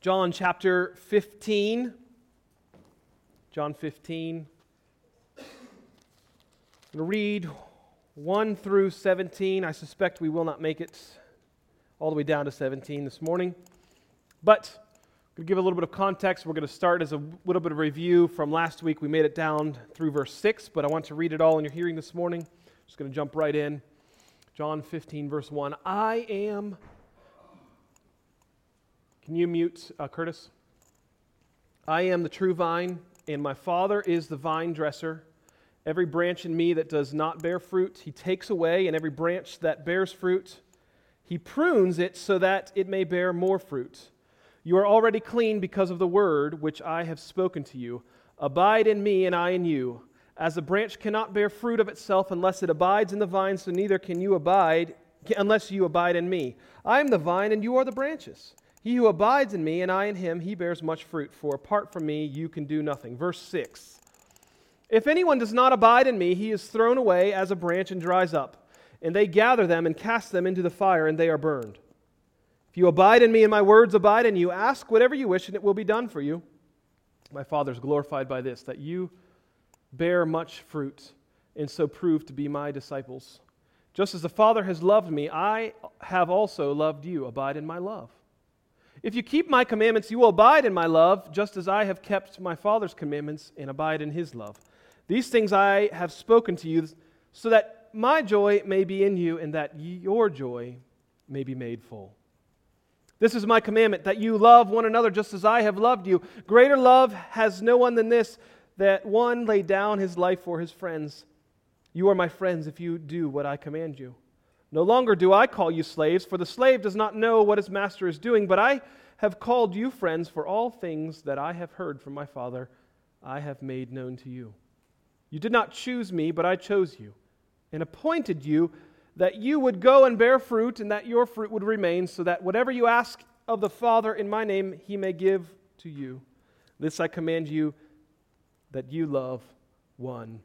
John chapter 15. John 15. I'm going to read 1 through 17. I suspect we will not make it all the way down to 17 this morning. But I'm going to give a little bit of context. We're going to start as a little bit of review from last week. We made it down through verse 6, but I want to read it all in your hearing this morning. Just going to jump right in. John 15, verse 1. Can you mute Curtis? I am the true vine, and my Father is the vine dresser. Every branch in me that does not bear fruit, He takes away, and every branch that bears fruit, He prunes it so that it may bear more fruit. You are already clean because of the word which I have spoken to you. Abide in me, and I in you. As a branch cannot bear fruit of itself unless it abides in the vine, so neither can you abide unless you abide in me. I am the vine, and you are the branches. He who abides in me, and I in him, he bears much fruit, for apart from me you can do nothing. Verse 6. If anyone does not abide in me, he is thrown away as a branch and dries up, and they gather them and cast them into the fire, and they are burned. If you abide in me, and my words abide in you, ask whatever you wish, and it will be done for you. My Father is glorified by this, that you bear much fruit, and so prove to be my disciples. Just as the Father has loved me, I have also loved you. Abide in my love. If you keep my commandments, you will abide in my love, just as I have kept my Father's commandments and abide in his love. These things I have spoken to you, so that my joy may be in you, and that your joy may be made full. This is my commandment, that you love one another just as I have loved you. Greater love has no one than this, that one lay down his life for his friends. You are my friends if you do what I command you. No longer do I call you slaves, for the slave does not know what his master is doing, but I have called you friends, for all things that I have heard from my Father I have made known to you. You did not choose me, but I chose you, and appointed you that you would go and bear fruit, and that your fruit would remain, so that whatever you ask of the Father in my name, he may give to you. This I command you, that you love one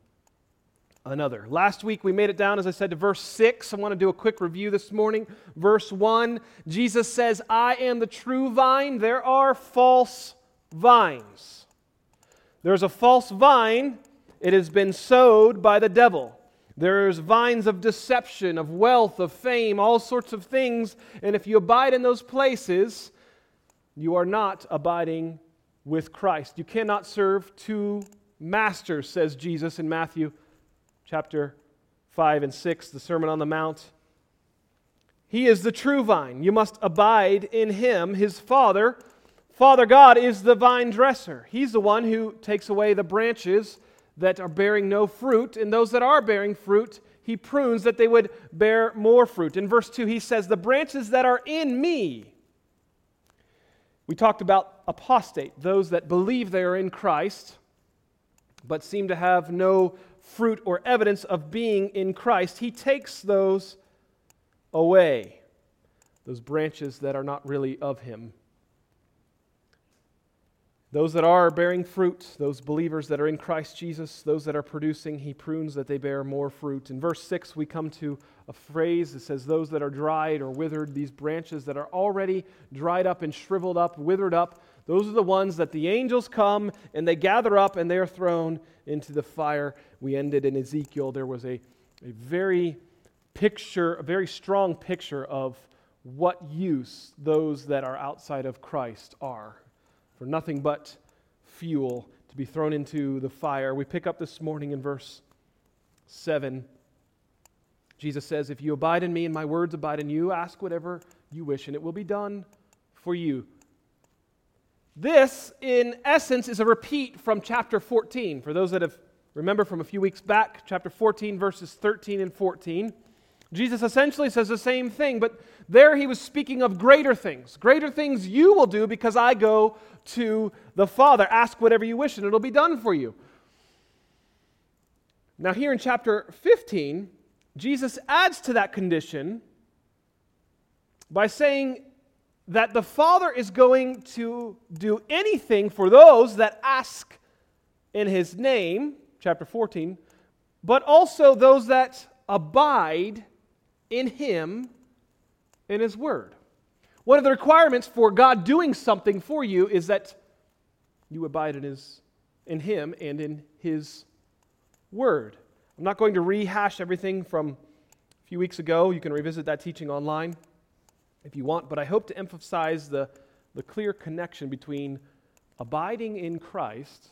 another. Last week we made it down, as I said, to verse 6. I want to do a quick review this morning. Verse 1, Jesus says, I am the true vine. There are false vines. There's a false vine. It has been sowed by the devil. There's vines of deception, of wealth, of fame, all sorts of things. And if you abide in those places, you are not abiding with Christ. You cannot serve two masters, says Jesus in Matthew chapter 5 and 6, the Sermon on the Mount. He is the true vine. You must abide in him. His Father God, is the vine dresser. He's the one who takes away the branches that are bearing no fruit, and those that are bearing fruit, he prunes that they would bear more fruit. In verse 2, he says, the branches that are in me. We talked about apostate, those that believe they are in Christ, but seem to have no fruit or evidence of being in Christ. He takes those away, those branches that are not really of him. Those that are bearing fruit, those believers that are in Christ Jesus, those that are producing, he prunes that they bear more fruit. In verse 6, we come to a phrase that says, those that are dried or withered, these branches that are already dried up and shriveled up, withered up, those are the ones that the angels come and they gather up and they are thrown into the fire. We ended in Ezekiel. There was a very strong picture of what use those that are outside of Christ are. For nothing but fuel to be thrown into the fire. We pick up this morning in verse 7. Jesus says, if you abide in me and my words abide in you, ask whatever you wish and it will be done for you. This, in essence, is a repeat from chapter 14. For those that have remember from a few weeks back, chapter 14, verses 13 and 14, Jesus essentially says the same thing, but there he was speaking of greater things. Greater things you will do because I go to the Father. Ask whatever you wish and it'll be done for you. Now here in chapter 15, Jesus adds to that condition by saying that the Father is going to do anything for those that ask in his name, chapter 14, but also those that abide in him, in his word. One of the requirements for God doing something for you is that you abide in Him and in His Word. I'm not going to rehash everything from a few weeks ago. You can revisit that teaching online if you want, but I hope to emphasize the clear connection between abiding in Christ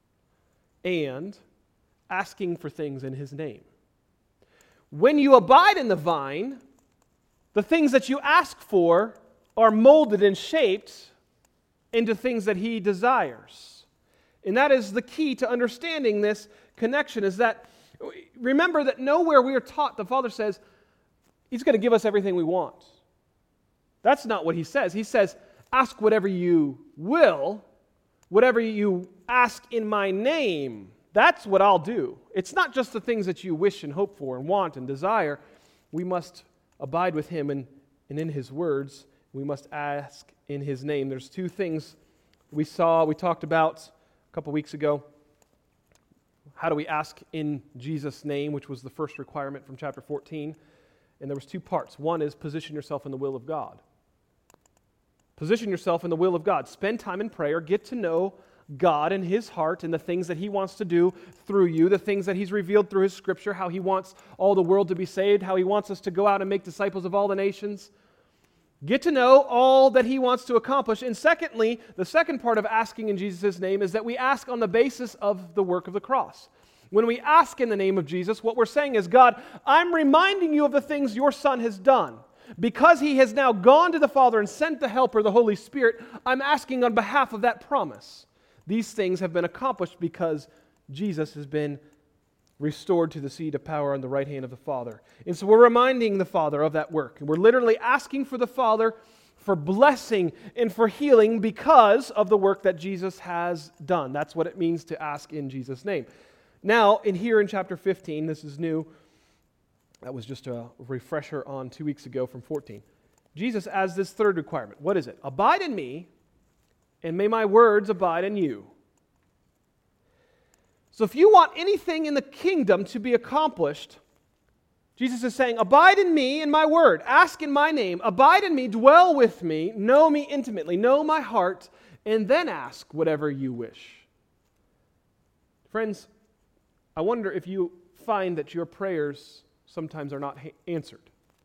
and asking for things in His name. When you abide in the vine, the things that you ask for are molded and shaped into things that He desires. And that is the key to understanding this connection, is that, remember that nowhere we are taught, the Father says, He's going to give us everything we want. That's not what He says. He says, ask whatever you will, whatever you ask in my name. That's what I'll do. It's not just the things that you wish and hope for and want and desire. We must abide with Him and in His words. We must ask in His name. There's two things we talked about a couple weeks ago. How do we ask in Jesus' name, which was the first requirement from chapter 14. And there was two parts. One is position yourself in the will of God. Position yourself in the will of God. Spend time in prayer. Get to know God and His heart and the things that He wants to do through you, the things that He's revealed through His Scripture, how He wants all the world to be saved, how He wants us to go out and make disciples of all the nations. Get to know all that He wants to accomplish. And secondly, the second part of asking in Jesus' name is that we ask on the basis of the work of the cross. When we ask in the name of Jesus, what we're saying is, God, I'm reminding you of the things your Son has done. Because He has now gone to the Father and sent the Helper, the Holy Spirit, I'm asking on behalf of that promise. These things have been accomplished because Jesus has been restored to the seat of power on the right hand of the Father. And so we're reminding the Father of that work. And we're literally asking for the Father for blessing and for healing because of the work that Jesus has done. That's what it means to ask in Jesus' name. Now, here in chapter 15, this is new. That was just a refresher on 2 weeks ago from 14. Jesus adds this third requirement. What is it? Abide in me, and may my words abide in you. So if you want anything in the kingdom to be accomplished, Jesus is saying, abide in me and my word. Ask in my name. Abide in me, dwell with me, know me intimately, know my heart, and then ask whatever you wish. Friends, I wonder if you find that your prayers sometimes are not answered.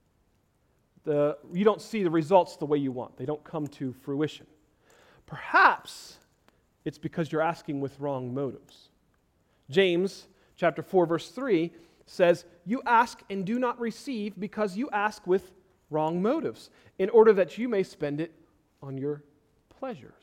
You don't see the results the way you want. They don't come to fruition. Perhaps it's because you're asking with wrong motives. James chapter 4, verse 3 says, you ask and do not receive because you ask with wrong motives, in order that you may spend it on your pleasures.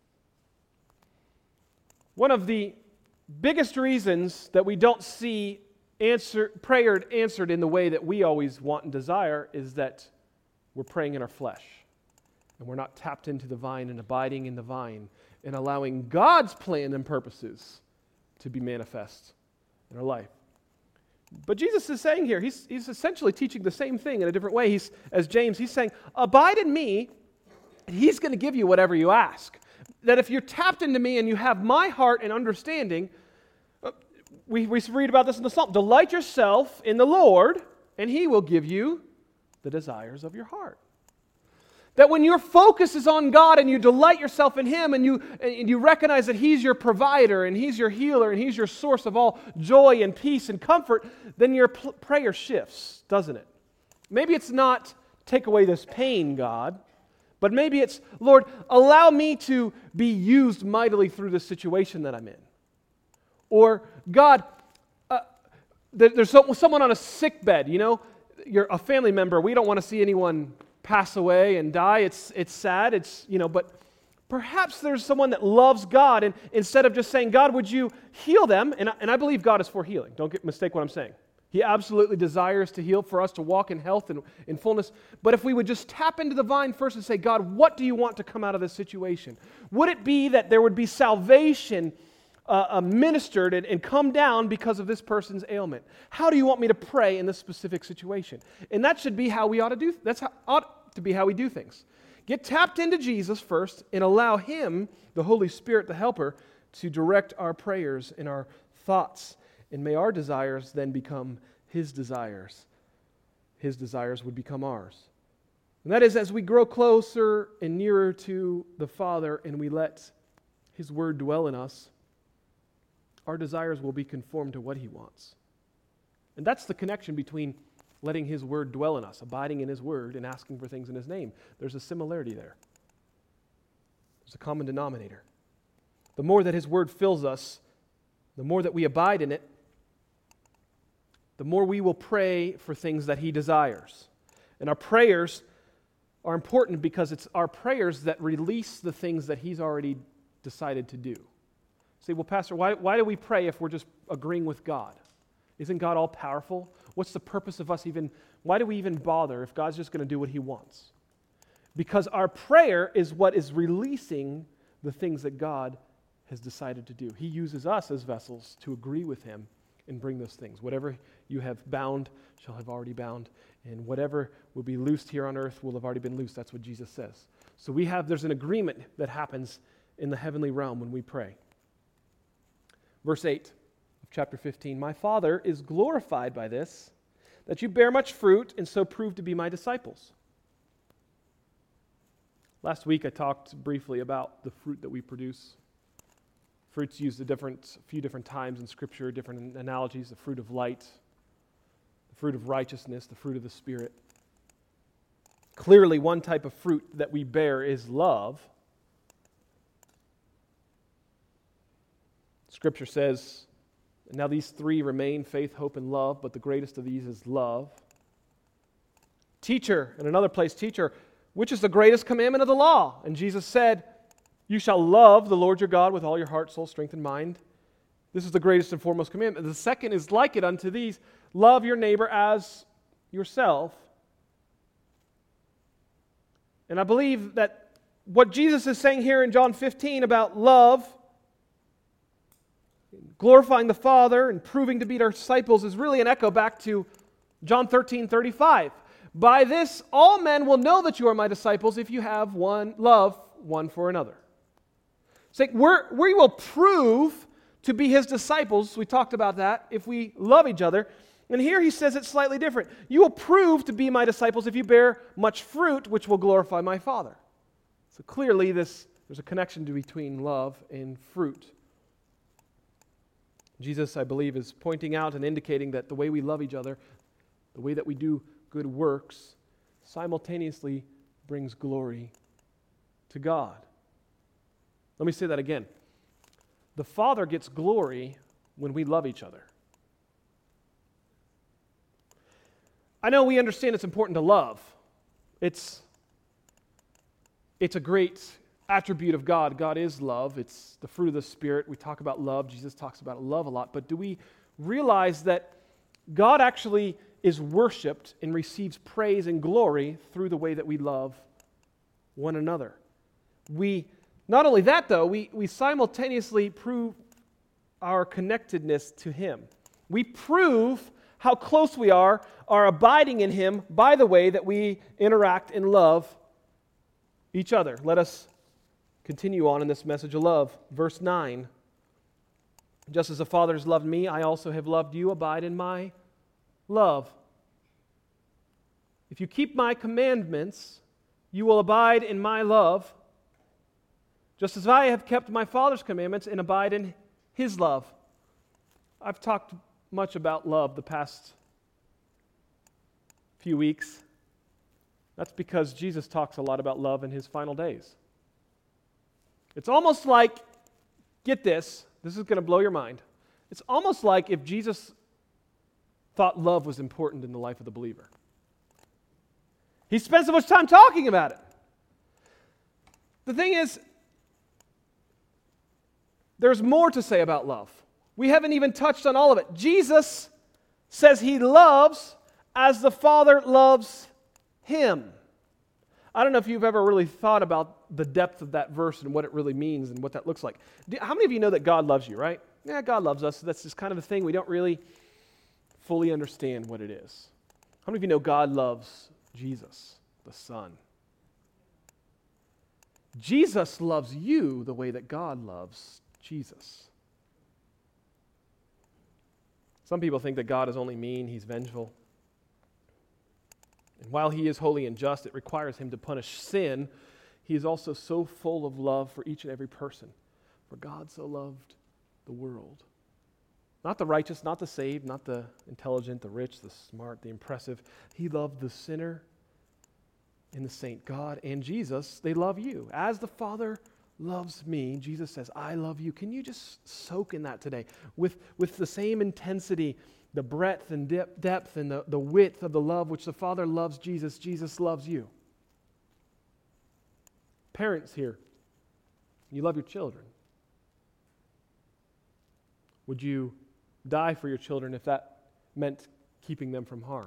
One of the biggest reasons that we don't see prayer answered in the way that we always want and desire is that we're praying in our flesh, and we're not tapped into the vine and abiding in the vine and allowing God's plan and purposes to be manifest in our life. But Jesus is saying here, he's essentially teaching the same thing in a different way. As James, he's saying, abide in me, and He's going to give you whatever you ask. That if you're tapped into me and you have my heart and understanding, we read about this in the Psalm, delight yourself in the Lord, and He will give you the desires of your heart. That when your focus is on God and you delight yourself in Him and you recognize that He's your provider and He's your healer and He's your source of all joy and peace and comfort, then your prayer shifts, doesn't it? Maybe it's not take away this pain, God, but maybe it's, Lord, allow me to be used mightily through this situation that I'm in. Or, God, there's someone on a sick bed, you're a family member, we don't want to see anyone pass away and die. It's sad, but perhaps there's someone that loves God, and instead of just saying, God, would you heal them? And I believe God is for healing. Don't mistake what I'm saying. He absolutely desires to heal, for us to walk in health and in fullness. But if we would just tap into the vine first and say, God, what do you want to come out of this situation? Would it be that there would be salvation ministered and come down because of this person's ailment? How do you want me to pray in this specific situation? And that should be how we ought to do. Ought to be how we do things. Get tapped into Jesus first and allow Him, the Holy Spirit, the Helper, to direct our prayers and our thoughts. And may our desires then become His desires. His desires would become ours. And that is as we grow closer and nearer to the Father and we let His Word dwell in us, our desires will be conformed to what He wants. And that's the connection between letting His Word dwell in us, abiding in His Word, and asking for things in His name. There's a similarity there. There's a common denominator. The more that His Word fills us, the more that we abide in it, the more we will pray for things that He desires. And our prayers are important because it's our prayers that release the things that He's already decided to do. Say, well, Pastor, why do we pray if we're just agreeing with God? Isn't God all powerful? What's the purpose of us why do we even bother if God's just going to do what He wants? Because our prayer is what is releasing the things that God has decided to do. He uses us as vessels to agree with Him and bring those things. Whatever you have bound shall have already bound, and whatever will be loosed here on earth will have already been loosed. That's what Jesus says. So there's an agreement that happens in the heavenly realm when we pray. Verse 8 of chapter 15, "My Father is glorified by this, that you bear much fruit and so prove to be my disciples." Last week I talked briefly about the fruit that we produce. Fruit's used a few different times in Scripture, different analogies: the fruit of light, the fruit of righteousness, the fruit of the Spirit. Clearly, one type of fruit that we bear is love. Scripture says, "Now these three remain, faith, hope, and love, but the greatest of these is love." Teacher, in another place, "Teacher, which is the greatest commandment of the law?" And Jesus said, "You shall love the Lord your God with all your heart, soul, strength, and mind. This is the greatest and foremost commandment. The second is like it unto these: love your neighbor as yourself." And I believe that what Jesus is saying here in John 15 about love, glorifying the Father and proving to be our disciples, is really an echo back to John 13:35. "By this all men will know that you are my disciples if you have love one for another." So we will prove to be His disciples. We talked about that, if we love each other. And here He says it's slightly different. "You will prove to be my disciples if you bear much fruit, which will glorify my Father." So clearly there's a connection between love and fruit. Jesus, I believe, is pointing out and indicating that the way we love each other, the way that we do good works, simultaneously brings glory to God. Let me say that again. The Father gets glory when we love each other. I know we understand it's important to love. It's a great attribute of God. God is love. It's the fruit of the Spirit. We talk about love. Jesus talks about love a lot. But do we realize that God actually is worshiped and receives praise and glory through the way that we love one another? Not only that, though, we simultaneously prove our connectedness to Him. We prove how close we are abiding in Him by the way that we interact and love each other. Let us continue on in this message of love. Verse 9, "Just as the Father has loved me, I also have loved you. Abide in my love. If you keep my commandments, you will abide in my love, just as I have kept my Father's commandments and abide in His love." I've talked much about love the past few weeks. That's because Jesus talks a lot about love in His final days. It's almost like, get this is going to blow your mind. It's almost like if Jesus thought love was important in the life of the believer. He spent so much time talking about it. The thing is, there's more to say about love. We haven't even touched on all of it. Jesus says He loves as the Father loves Him. I don't know if you've ever really thought about the depth of that verse and what it really means and what that looks like. How many of you know that God loves you, right? Yeah, God loves us. That's just kind of a thing. We don't really fully understand what it is. How many of you know God loves Jesus, the Son? Jesus loves you the way that God loves Jesus. Some people think that God is only mean, He's vengeful. And while he is holy and just, it requires him to punish sin. He is also so full of love for each and every person. For God so loved the world. Not the righteous, not the saved, not the intelligent, the rich, the smart, the impressive. He loved the sinner and the saint. God and Jesus, they love you. As the Father loves me, Jesus says, I love you. Can you just soak in that today? With the same intensity, the breadth and depth and the width of the love which the Father loves Jesus, Jesus loves you. Parents here, you love your children. Would you die for your children if that meant keeping them from harm?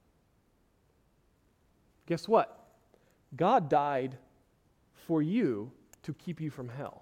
Guess what? God died for you to keep you from hell.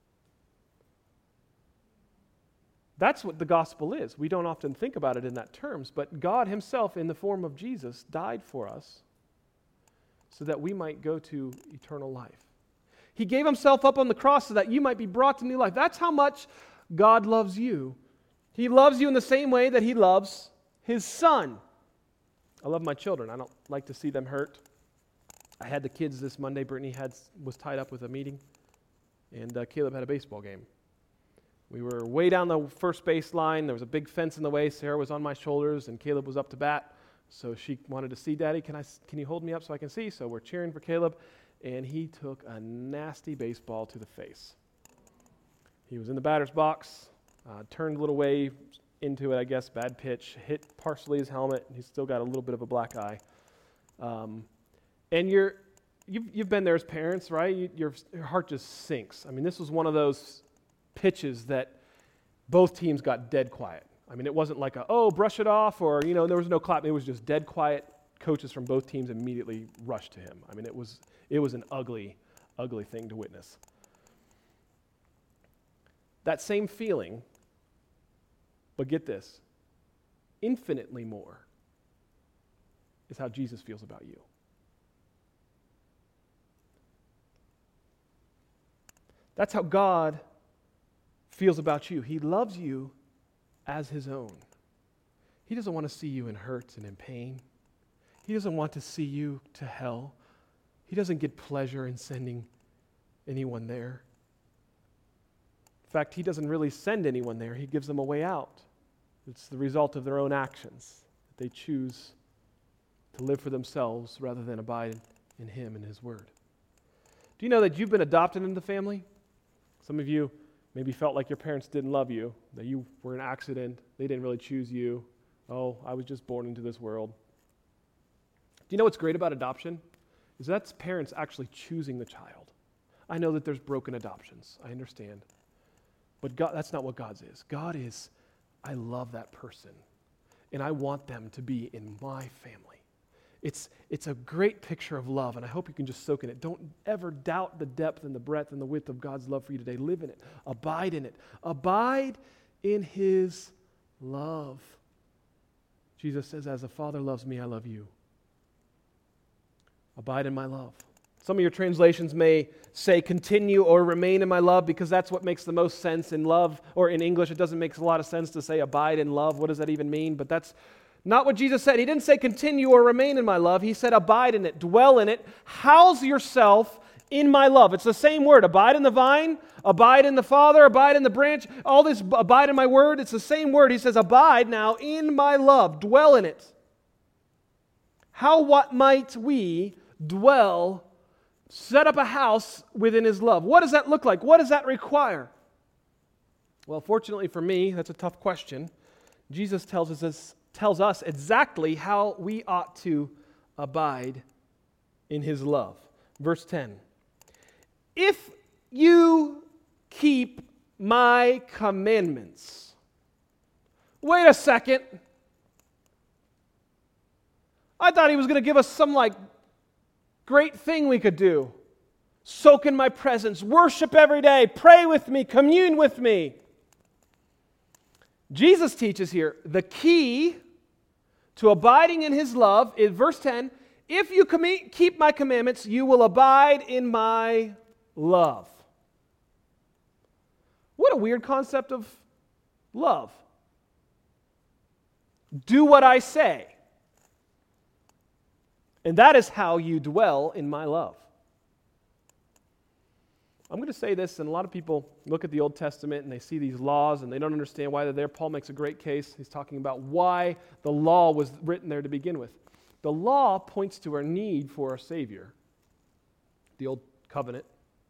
That's what the gospel is. We don't often think about it in that terms, but God himself in the form of Jesus died for us so that we might go to eternal life. He gave himself up on the cross so that you might be brought to new life. That's how much God loves you. He loves you in the same way that he loves his son. I love my children. I don't like to see them hurt. I had the kids this Monday. Brittany was tied up with a meeting, and Caleb had a baseball game. We were way down the first base line. There was a big fence in the way. Sarah was on my shoulders, and Caleb was up to bat. So she wanted to see Daddy. Can you hold me up so I can see? So we're cheering for Caleb, and he took a nasty baseball to the face. He was in the batter's box, turned a little way into it, I guess, bad pitch, hit partially his helmet. He's still got a little bit of a black eye. And you've been there as parents, right? Your heart just sinks. I mean, this was one of those pitches that both teams got dead quiet. I mean, it wasn't like brush it off, or, there was no clap. It was just dead quiet. Coaches from both teams immediately rushed to him. I mean, it was an ugly, ugly thing to witness. That same feeling, but get this, infinitely more is how Jesus feels about you. That's how God feels about you. He loves you as his own. He doesn't want to see you in hurt and in pain. He doesn't want to see you to hell. He doesn't get pleasure in sending anyone there. In fact, he doesn't really send anyone there. He gives them a way out. It's the result of their own actions. They choose to live for themselves rather than abide in him and his word. Do you know that you've been adopted into the family? Some of you maybe felt like your parents didn't love you, that you were an accident, they didn't really choose you. Oh, I was just born into this world. Do you know what's great about adoption? Is that's parents actually choosing the child. I know that there's broken adoptions. I understand. But God, that's not what God's is. God is, I love that person, and I want them to be in my family. It's a great picture of love, and I hope you can just soak in it. Don't ever doubt the depth and the breadth and the width of God's love for you today. Live in it. Abide in it. Abide in his love. Jesus says, as the Father loves me, I love you. Abide in my love. Some of your translations may say continue or remain in my love, because that's what makes the most sense in love, or in English it doesn't make a lot of sense to say abide in love. What does that even mean? But that's not what Jesus said. He didn't say continue or remain in my love. He said abide in it, dwell in it, house yourself in my love. It's the same word. Abide in the vine, abide in the Father, abide in the branch. All this, abide in my word. It's the same word. He says abide now in my love, dwell in it. What might we dwell, set up a house within his love? What does that look like? What does that require? Well, fortunately for me, that's a tough question. Jesus tells us exactly how we ought to abide in his love. Verse 10. If you keep my commandments. Wait a second. I thought he was going to give us some great thing we could do. Soak in my presence, worship every day, pray with me, commune with me. Jesus teaches here the key to abiding in his love is verse 10, if you keep my commandments, you will abide in my love. What a weird concept of love. Do what I say. And that is how you dwell in my love. I'm going to say this, and a lot of people look at the Old Testament and they see these laws and they don't understand why they're there. Paul makes a great case. He's talking about why the law was written there to begin with. The law points to our need for a Savior, the Old Covenant.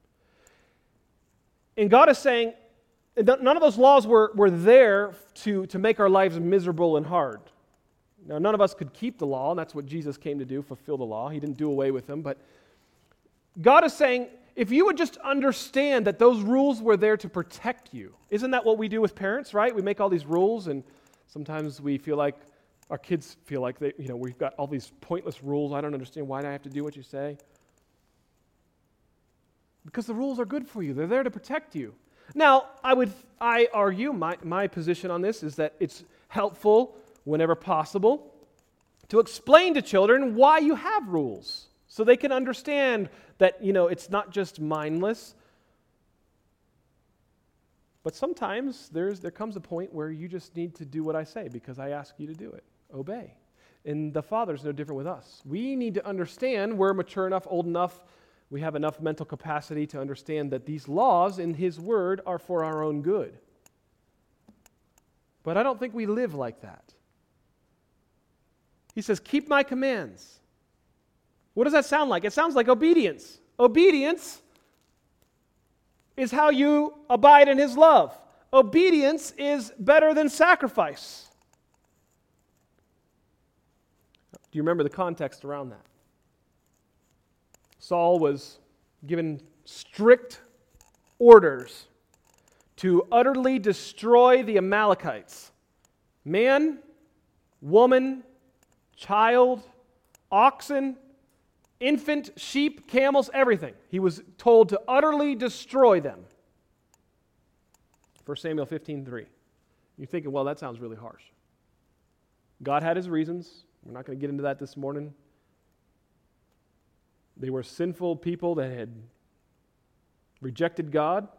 And God is saying, none of those laws were there to make our lives miserable and hard. Now, none of us could keep the law, and that's what Jesus came to do, fulfill the law. He didn't do away with them, but God is saying, if you would just understand that those rules were there to protect you. Isn't that what we do with parents, right? We make all these rules, and sometimes we feel like, our kids feel like we've got all these pointless rules. I don't understand why I have to do what you say. Because the rules are good for you. They're there to protect you. Now, I argue, my position on this is that it's helpful whenever possible to explain to children why you have rules so they can understand that, it's not just mindless. But sometimes there comes a point where you just need to do what I say because I ask you to do it. Obey. And the Father's no different with us. We need to understand we're mature enough, old enough, we have enough mental capacity to understand that these laws in His Word are for our own good. But I don't think we live like that. He says, keep my commands. What does that sound like? It sounds like obedience. Obedience is how you abide in His love. Obedience is better than sacrifice. Do you remember the context around that? Saul was given strict orders to utterly destroy the Amalekites. Man, woman, child, oxen, infant, sheep, camels, everything. He was told to utterly destroy them. 1 Samuel 15:3. You're thinking, well, that sounds really harsh. God had His reasons. We're not going to get into that this morning. They were sinful people that had rejected God.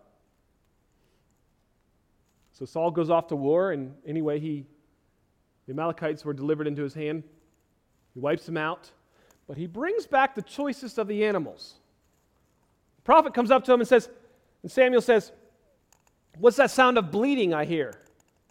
So Saul goes off to war, and anyway, the Amalekites were delivered into his hand. He wipes them out, but he brings back the choicest of the animals. The prophet comes up to him and Samuel says, "What's that sound of bleating I hear?"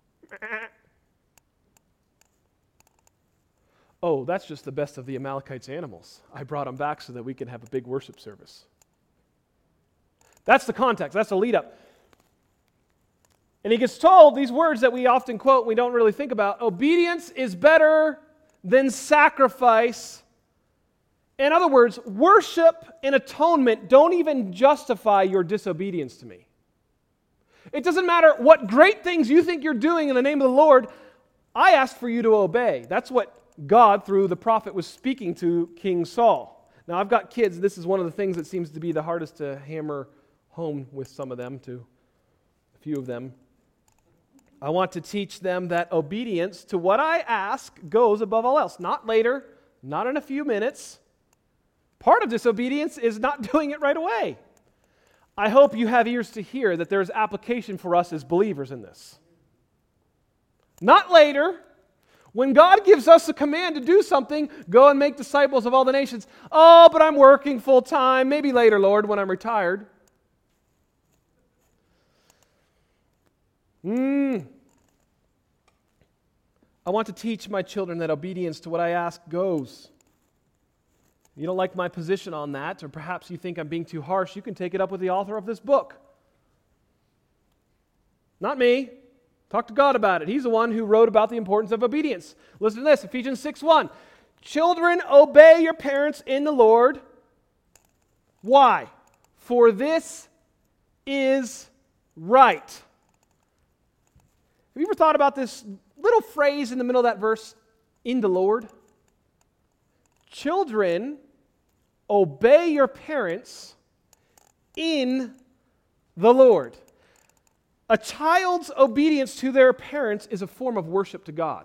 "Oh, that's just the best of the Amalekites' animals. I brought them back so that we can have a big worship service." That's the context. That's the lead up. And he gets told these words that we often quote and we don't really think about. Obedience is better than sacrifice. In other words, worship and atonement don't even justify your disobedience to me. It doesn't matter what great things you think you're doing in the name of the Lord. I ask for you to obey. That's what God, through the prophet, was speaking to King Saul. Now, I've got kids. This is one of the things that seems to be the hardest to hammer home with some of them, to a few of them. I want to teach them that obedience to what I ask goes above all else. Not later, not in a few minutes. Part of disobedience is not doing it right away. I hope you have ears to hear that there's application for us as believers in this. Not later. When God gives us a command to do something, go and make disciples of all the nations. Oh, but I'm working full time. Maybe later, Lord, when I'm retired. I want to teach my children that obedience to what I ask goes. You don't like my position on that, or perhaps you think I'm being too harsh, you can take it up with the author of this book. Not me. Talk to God about it. He's the one who wrote about the importance of obedience. Listen to this, Ephesians 6:1. Children, obey your parents in the Lord. Why? For this is right. Have you ever thought about this little phrase in the middle of that verse, in the Lord? Children, obey your parents in the Lord. A child's obedience to their parents is a form of worship to God.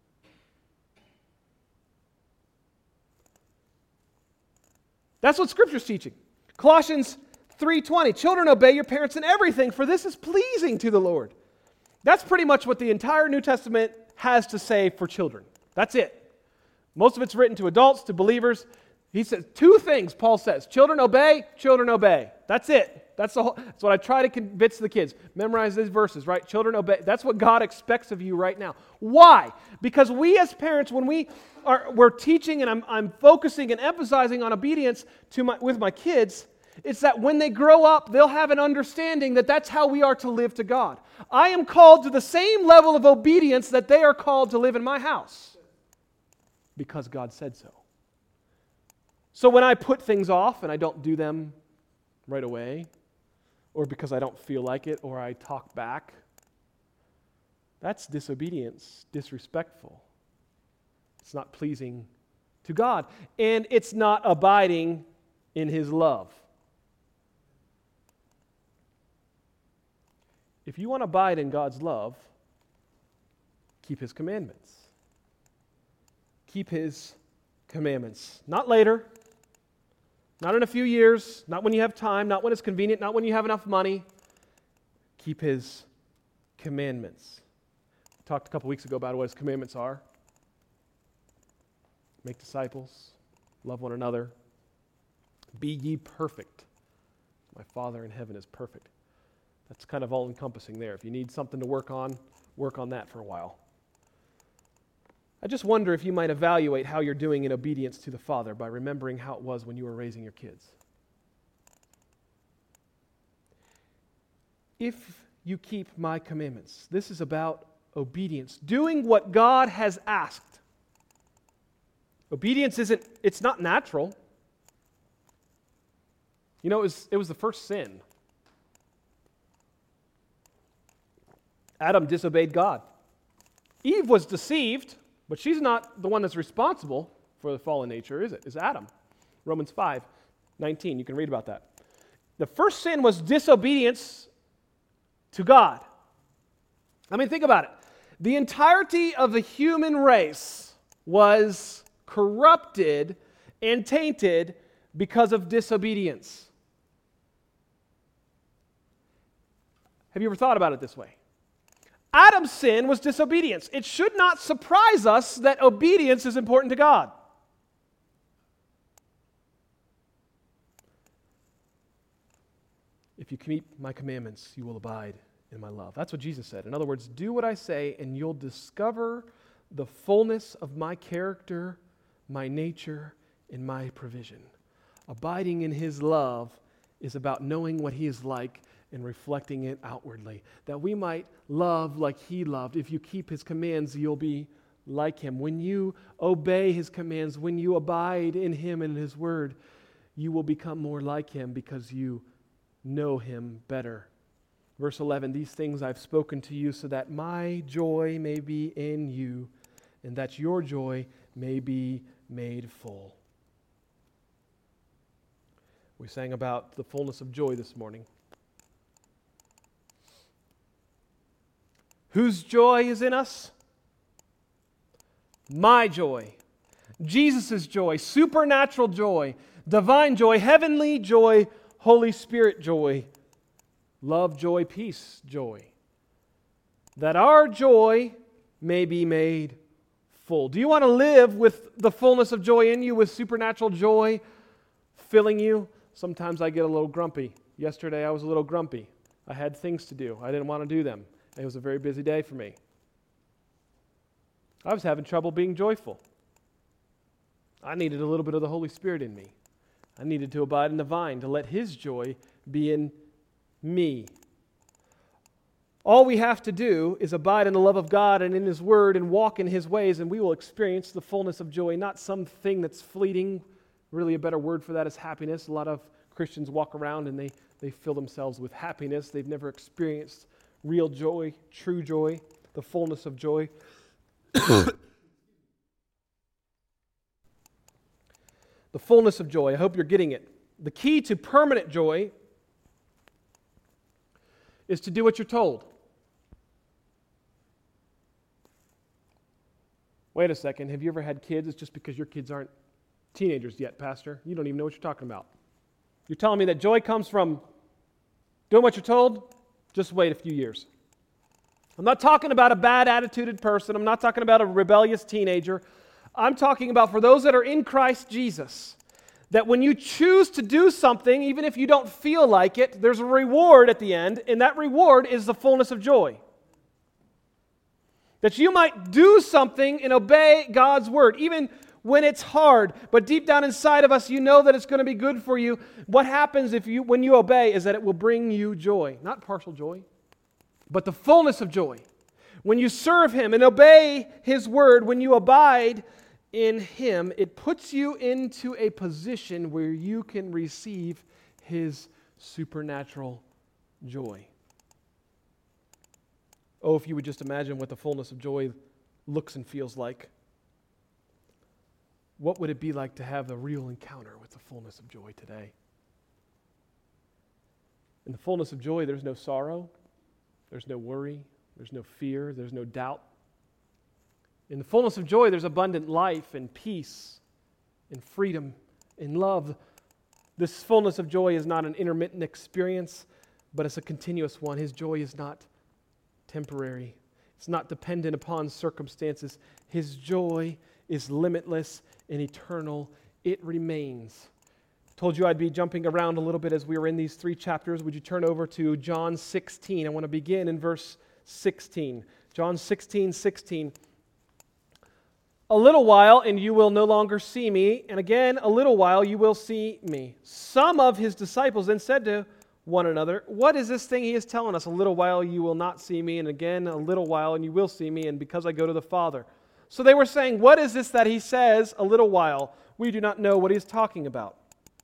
That's what Scripture's teaching. Colossians 3:20, children, obey your parents in everything, for this is pleasing to the Lord. That's pretty much what the entire New Testament has to say for children. That's it. Most of it's written to adults, to believers. He says two things, Paul says. Children obey, children obey. That's it. That's what I try to convince the kids. Memorize these verses, right? Children obey. That's what God expects of you right now. Why? Because we as parents, when we're teaching and I'm focusing and emphasizing on obedience with my kids, it's that when they grow up, they'll have an understanding that that's how we are to live to God. I am called to the same level of obedience that they are called to live in my house because God said so. So when I put things off and I don't do them right away, or because I don't feel like it, or I talk back, that's disobedience, disrespectful. It's not pleasing to God, and it's not abiding in His love. If you want to abide in God's love, keep His commandments. Keep His commandments. Not later, not in a few years, not when you have time, not when it's convenient, not when you have enough money. Keep His commandments. We talked a couple weeks ago about what His commandments are. Make disciples, love one another, be ye perfect. My Father in heaven is perfect. That's kind of all-encompassing there. If you need something to work on that for a while. I just wonder if you might evaluate how you're doing in obedience to the Father by remembering how it was when you were raising your kids. If you keep my commandments, this is about obedience, doing what God has asked. Obedience it's not natural. You know, it was the first sin. Adam disobeyed God. Eve was deceived, but she's not the one that's responsible for the fallen nature, is it? It's Adam. Romans 5:19. You can read about that. The first sin was disobedience to God. I mean, think about it. The entirety of the human race was corrupted and tainted because of disobedience. Have you ever thought about it this way? Adam's sin was disobedience. It should not surprise us that obedience is important to God. If you keep my commandments, you will abide in my love. That's what Jesus said. In other words, do what I say and you'll discover the fullness of my character, my nature, and my provision. Abiding in His love is about knowing what He is like and reflecting it outwardly, that we might love like He loved. If you keep His commands, you'll be like Him. When you obey His commands, when you abide in Him and His word, you will become more like Him because you know Him better. Verse 11, these things I've spoken to you so that my joy may be in you and that your joy may be made full. We sang about the fullness of joy this morning. Whose joy is in us? My joy. Jesus' joy, supernatural joy, divine joy, heavenly joy, Holy Spirit joy, love, joy, peace, joy. That our joy may be made full. Do you want to live with the fullness of joy in you, with supernatural joy filling you? Sometimes I get a little grumpy. Yesterday I was a little grumpy. I had things to do. I didn't want to do them. It was a very busy day for me. I was having trouble being joyful. I needed a little bit of the Holy Spirit in me. I needed to abide in the vine, to let His joy be in me. All we have to do is abide in the love of God and in His Word and walk in His ways, and we will experience the fullness of joy, not something that's fleeting. Really, a better word for that is happiness. A lot of Christians walk around and they fill themselves with happiness. They've never experienced real joy, true joy, the fullness of joy. The fullness of joy. I hope you're getting it. The key to permanent joy is to do what you're told. Wait a second. Have you ever had kids? It's just because your kids aren't teenagers yet, Pastor. You don't even know what you're talking about. You're telling me that joy comes from doing what you're told? Just wait a few years. I'm not talking about a bad attituded person. I'm not talking about a rebellious teenager. I'm talking about for those that are in Christ Jesus, that when you choose to do something, even if you don't feel like it, there's a reward at the end, and that reward is the fullness of joy. That you might do something and obey God's word, even when it's hard, but deep down inside of us, you know that it's going to be good for you. What happens when you obey is that it will bring you joy. Not partial joy, but the fullness of joy. When you serve Him and obey His word, when you abide in Him, it puts you into a position where you can receive His supernatural joy. Oh, if you would just imagine what the fullness of joy looks and feels like. What would it be like to have a real encounter with the fullness of joy today? In the fullness of joy, there's no sorrow, there's no worry, there's no fear, there's no doubt. In the fullness of joy, there's abundant life and peace and freedom and love. This fullness of joy is not an intermittent experience, but it's a continuous one. His joy is not temporary. It's not dependent upon circumstances. His joy is limitless and eternal. It remains. Told you I'd be jumping around a little bit as we were in these 3 chapters. Would you turn over to John 16? I want to begin in verse 16. John 16:16. A little while and you will no longer see me, and again a little while you will see me. Some of his disciples then said to one another, what is this thing he is telling us? A little while you will not see me, and again a little while and you will see me, and because I go to the Father. So they were saying, what is this that he says, a little while? We do not know what he's talking about.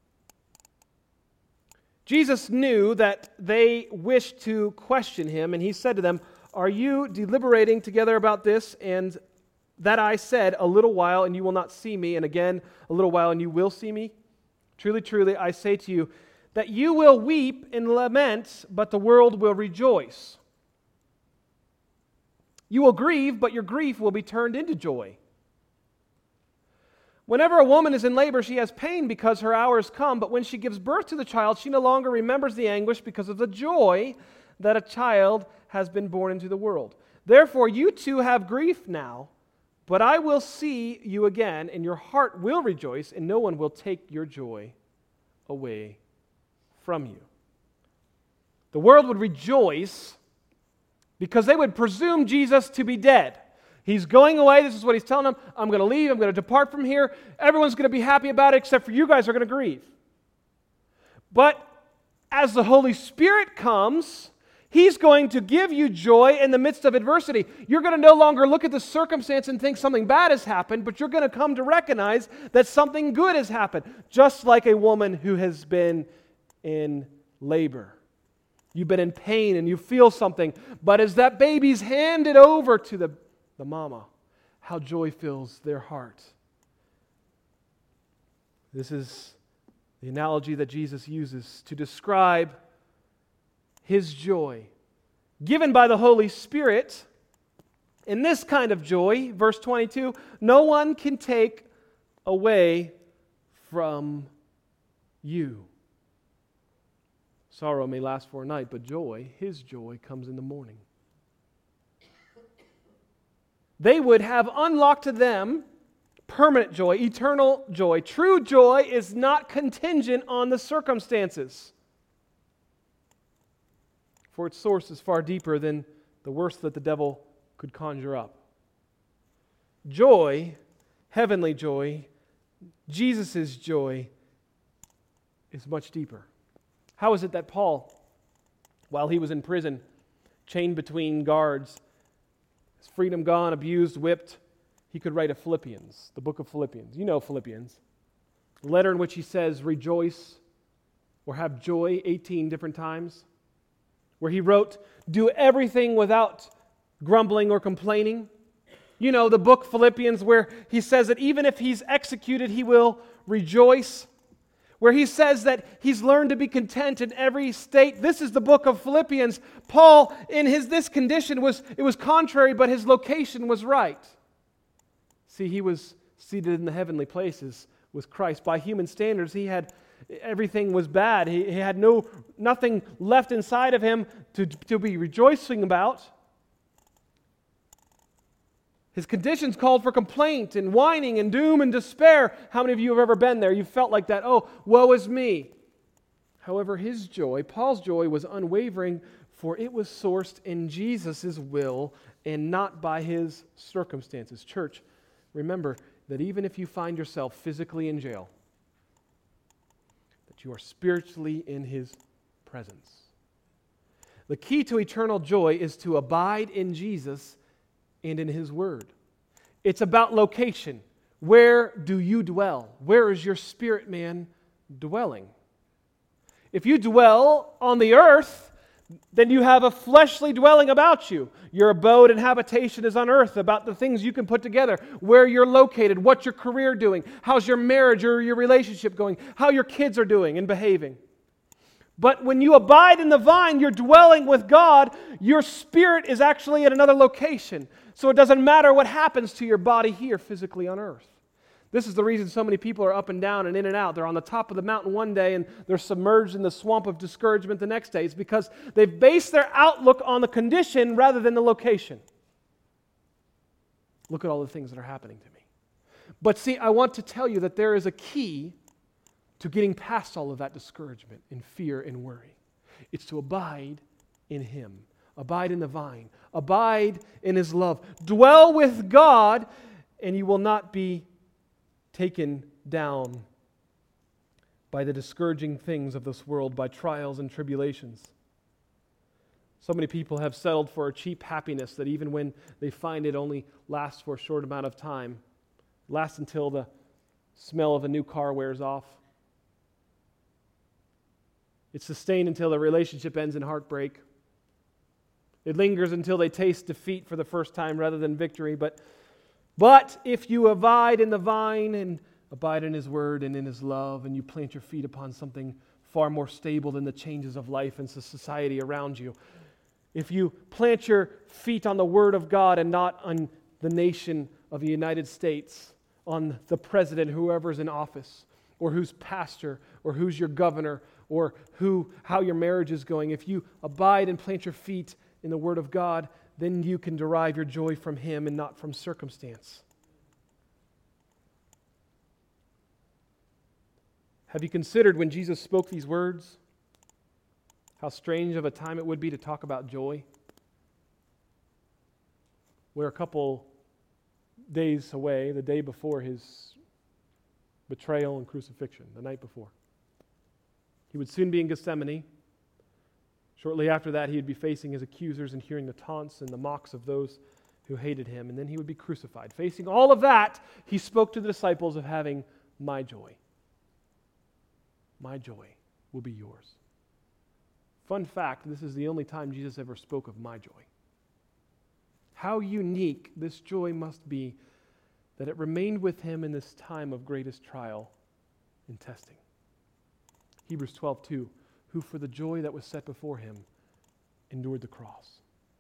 Jesus knew that they wished to question him, and he said to them, are you deliberating together about this? And that I said, a little while and you will not see me, and again a little while and you will see me? Truly, truly, I say to you, that you will weep and lament, but the world will rejoice. You will grieve, but your grief will be turned into joy. Whenever a woman is in labor, she has pain because her hour has come, but when she gives birth to the child, she no longer remembers the anguish because of the joy that a child has been born into the world. Therefore, you too have grief now, but I will see you again, and your heart will rejoice, and no one will take your joy away from you. The world would rejoice because they would presume Jesus to be dead. He's going away. This is what he's telling them. I'm going to leave. I'm going to depart from here. Everyone's going to be happy about it except for you guys are going to grieve. But as the Holy Spirit comes, He's going to give you joy in the midst of adversity. You're going to no longer look at the circumstance and think something bad has happened, but you're going to come to recognize that something good has happened, just like a woman who has been in labor. You've been in pain and you feel something, but as that baby's handed over to the mama, how joy fills their heart. This is the analogy that Jesus uses to describe His joy, given by the Holy Spirit. In this kind of joy, verse 22, no one can take away from you. Sorrow may last for a night, but joy, His joy, comes in the morning. They would have unlocked to them permanent joy, eternal joy. True joy is not contingent on the circumstances, for its source is far deeper than the worst that the devil could conjure up. Joy, heavenly joy, Jesus' joy, is much deeper. How is it that Paul, while he was in prison, chained between guards, his freedom gone, abused, whipped, he could write a Philippians, the book of Philippians. You know Philippians. A letter in which he says, rejoice or have joy 18 different times. Where he wrote, do everything without grumbling or complaining. You know, the book Philippians where he says that even if he's executed, he will rejoice. Where he says that he's learned to be content in every state. This is the book of Philippians. Paul, in this condition, was contrary, but his location was right. See, he was seated in the heavenly places with Christ. By human standards, everything was bad. He had nothing left inside of him to be rejoicing about. His conditions called for complaint and whining and doom and despair. How many of you have ever been there? You felt like that. Oh, woe is me. However, his joy, Paul's joy, was unwavering, for it was sourced in Jesus' will and not by his circumstances. Church, remember that even if you find yourself physically in jail, that you are spiritually in his presence. The key to eternal joy is to abide in Jesus and in his word. It's about location. Where do you dwell? Where is your spirit man dwelling? If you dwell on the earth, then you have a fleshly dwelling about you. Your abode and habitation is on earth, about the things you can put together, where you're located, what's your career doing, how's your marriage or your relationship going, how your kids are doing and behaving. But when you abide in the vine, you're dwelling with God, your spirit is actually at another location. So it doesn't matter what happens to your body here physically on earth. This is the reason so many people are up and down and in and out. They're on the top of the mountain one day and they're submerged in the swamp of discouragement the next day. It's because they've based their outlook on the condition rather than the location. Look at all the things that are happening to me. But see, I want to tell you that there is a key to getting past all of that discouragement and fear and worry. It's to abide in him. Abide in the vine. Abide in his love. Dwell with God, and you will not be taken down by the discouraging things of this world, by trials and tribulations. So many people have settled for a cheap happiness that even when they find it only lasts for a short amount of time, lasts until the smell of a new car wears off. It's sustained until the relationship ends in heartbreak. It lingers until they taste defeat for the first time rather than victory. But if you abide in the vine and abide in his word and in his love, and you plant your feet upon something far more stable than the changes of life and society around you, if you plant your feet on the word of God and not on the nation of the United States, on the president, whoever's in office, or who's pastor, or who's your governor, or how your marriage is going, if you abide and plant your feet in the word of God, then you can derive your joy from him and not from circumstance. Have you considered when Jesus spoke these words, how strange of a time it would be to talk about joy? We're a couple days away, the day before his betrayal and crucifixion, the night before. He would soon be in Gethsemane. Shortly after that, he would be facing his accusers and hearing the taunts and the mocks of those who hated him, and then he would be crucified. Facing all of that, he spoke to the disciples of having my joy. My joy will be yours. Fun fact, this is the only time Jesus ever spoke of my joy. How unique this joy must be that it remained with him in this time of greatest trial and testing. Hebrews 12:2, who for the joy that was set before him endured the cross.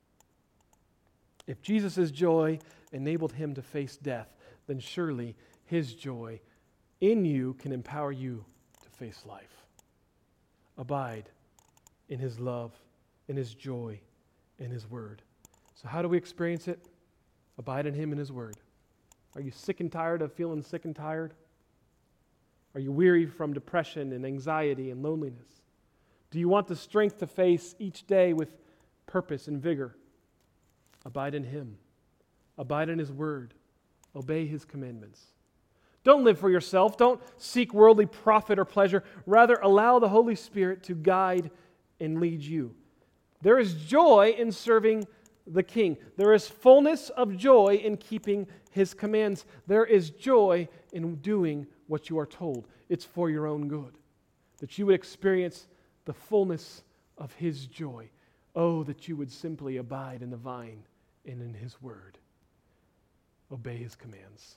If Jesus' joy enabled him to face death, then surely his joy in you can empower you to face life. Abide in his love, in his joy, in his word. So how do we experience it? Abide in him and his word. Are you sick and tired of feeling sick and tired? Are you weary from depression and anxiety and loneliness? Do you want the strength to face each day with purpose and vigor? Abide in him. Abide in his word. Obey his commandments. Don't live for yourself. Don't seek worldly profit or pleasure. Rather, allow the Holy Spirit to guide and lead you. There is joy in serving the King. There is fullness of joy in keeping his commands. There is joy in doing what you are told. It's for your own good, that you would experience the fullness of his joy. Oh, that you would simply abide in the vine and in his word. Obey his commands.